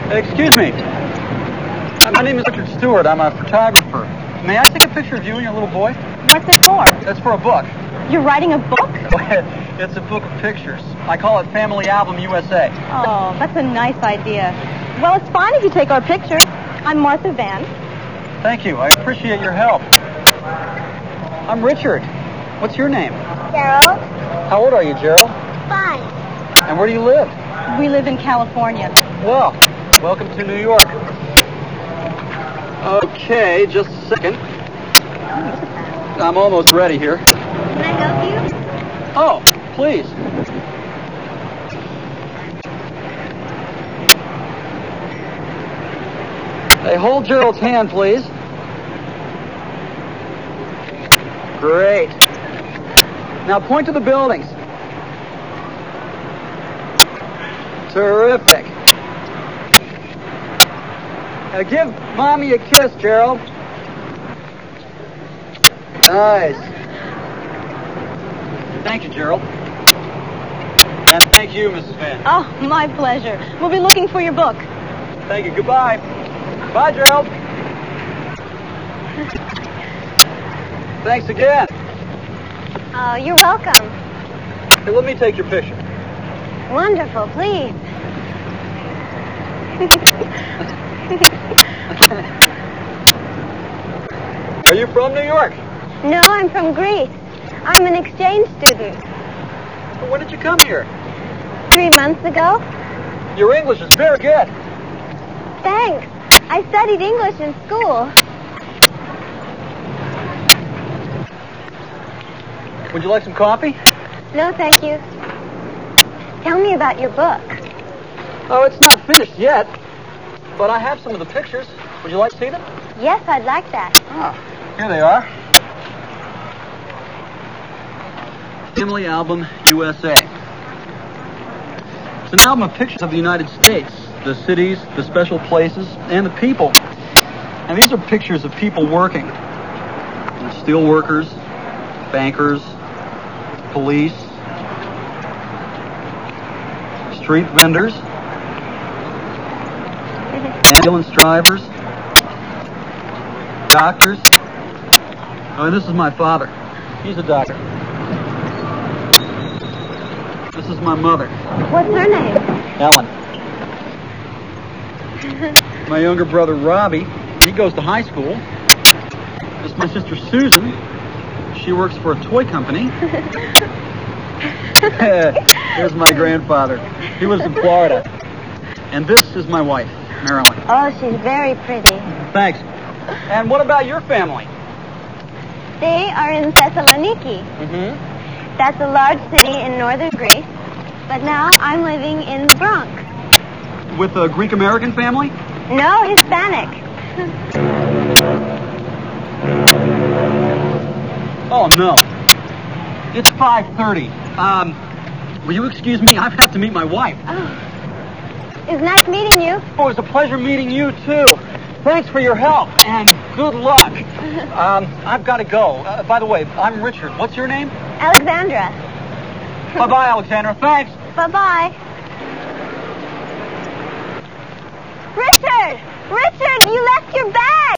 Excuse me. My name is Richard Stewart. I'm a photographer. May I take a picture of you and your little boy? What's it for? That's for a book. You're writing a book? It's a book of pictures. I call it Family Album USA. Oh, that's a nice idea. Well, it's fine if you take our pictures. I'm Martha Van. Thank you. I appreciate your help. I'm Richard. What's your name? Gerald. How old are you, Gerald? 5. And where do you live? We live in California. Well, welcome to New York. Okay, just a second. I'm almost ready here. Can I help you? Oh, please. Hey, hold Gerald's hand, please. Great. Now point to the buildings. Terrific. Now give Mommy a kiss, Gerald. Nice. Thank you, Gerald. And thank you, Mrs. Van. Oh, my pleasure. We'll be looking for your book. Thank you. Goodbye. Bye, Gerald. Thanks again. Oh, you're welcome. Hey, let me take your picture. Wonderful, please. Are you from New York? No, I'm from Greece. I'm an exchange student. Well, when did you come here? 3 months ago. Your English is very good. Thanks. I studied English in school. Would you like some coffee? No, thank you. Tell me about your book. Oh, it's not finished yet, but I have some of the pictures. Would you like to see them? Yes, I'd like that. Ah, here they are. Family Album USA. It's an album of pictures of the United States, the cities, the special places, and the people. And these are pictures of people working. Steel workers, bankers, police, street vendors, ambulance drivers, doctors. Oh, and this is my father. He's a doctor. This is my mother, What's her name? Ellen. My younger brother, Robbie, he goes to high school. This is my sister, Susan. She works for a toy company. Here's my grandfather. He was in Florida. And this is my wife, Marilyn. Oh, she's very pretty. Thanks. And what about your family? They are in Thessaloniki. Mm-hmm. That's a large city in northern Greece. But now I'm living in the Bronx. With a Greek-American family? No, Hispanic. Oh, no. It's 5:30. Will you excuse me? I have to meet my wife. Oh. It's nice meeting you. Oh, it was a pleasure meeting you, too. Thanks for your help, and good luck. I've got to go. By the way, I'm Richard. What's your name? Alexandra. Bye-bye, Alexandra. Thanks. Bye-bye. Richard! Richard, you left your bag!